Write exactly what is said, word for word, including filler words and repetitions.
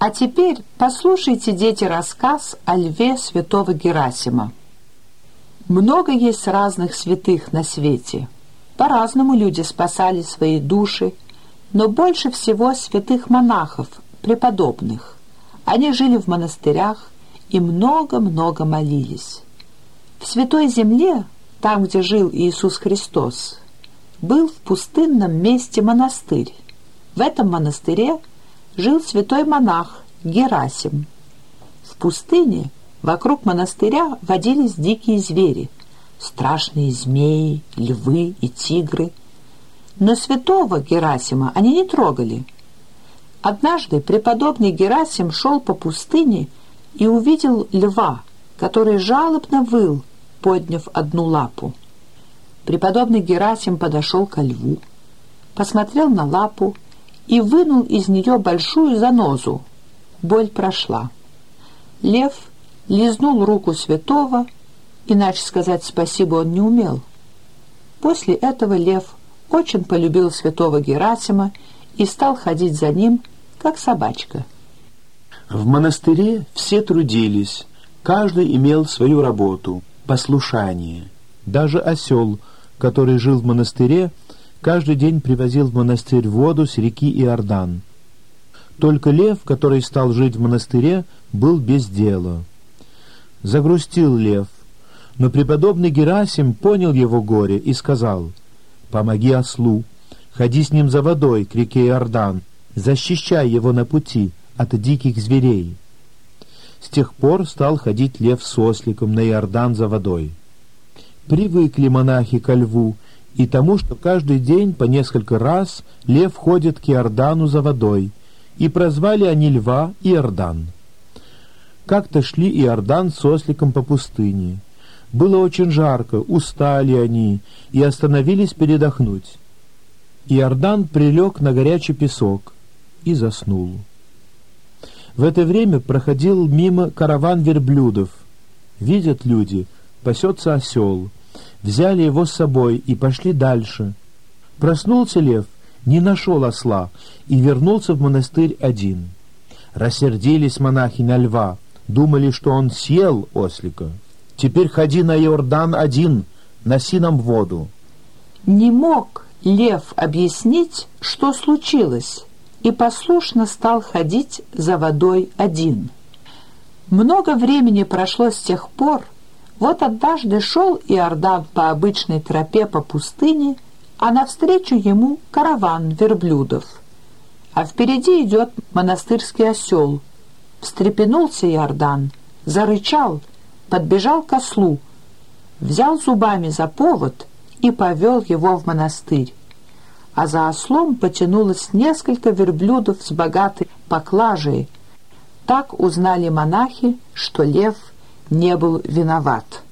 А теперь послушайте, дети, рассказ о льве святого Герасима. Много есть разных святых на свете. По-разному люди спасали свои души, но больше всего святых монахов, преподобных. Они жили в монастырях и много-много молились. В Святой Земле, там, где жил Иисус Христос, был в пустынном месте монастырь. В этом монастыре жил святой монах Герасим. В пустыне вокруг монастыря водились дикие звери, страшные змеи, львы и тигры. Но святого Герасима они не трогали. Однажды преподобный Герасим шел по пустыне и увидел льва, который жалобно выл, подняв одну лапу. Преподобный Герасим подошел ко льву, посмотрел на лапу и вынул из нее большую занозу. Боль прошла. Лев лизнул руку святого, иначе сказать спасибо он не умел. После этого лев очень полюбил святого Герасима и стал ходить за ним, как собачка. В монастыре все трудились, каждый имел свою работу, послушание. Даже осел, который жил в монастыре, каждый день привозил в монастырь воду с реки Иордан. Только лев, который стал жить в монастыре, был без дела. Загрустил лев, но преподобный Герасим понял его горе и сказал: «Помоги ослу, ходи с ним за водой к реке Иордан, защищай его на пути от диких зверей». С тех пор стал ходить лев с осликом на Иордан за водой. Привыкли монахи ко льву и тому, что каждый день по несколько раз лев ходит к Иордану за водой, и прозвали они льва Иордан. Как-то шли Иордан с осликом по пустыне. Было очень жарко, устали они и остановились передохнуть. Иордан прилег на горячий песок и заснул. В это время проходил мимо караван верблюдов. Видят люди, пасется осел. Взяли его с собой и пошли дальше. Проснулся лев, не нашел осла и вернулся в монастырь один. Рассердились монахи на льва, думали, что он съел ослика. «Теперь ходи на Иордан один, носи нам воду». Не мог лев объяснить, что случилось, и послушно стал ходить за водой один. Много времени прошло с тех пор. Вот однажды шел Иордан по обычной тропе по пустыне, а навстречу ему караван верблюдов. А впереди идет монастырский осел. Встрепенулся Иордан, зарычал, подбежал к ослу, взял зубами за повод и повел его в монастырь. А за ослом потянулось несколько верблюдов с богатой поклажей. Так узнали монахи, что лев не был виноват.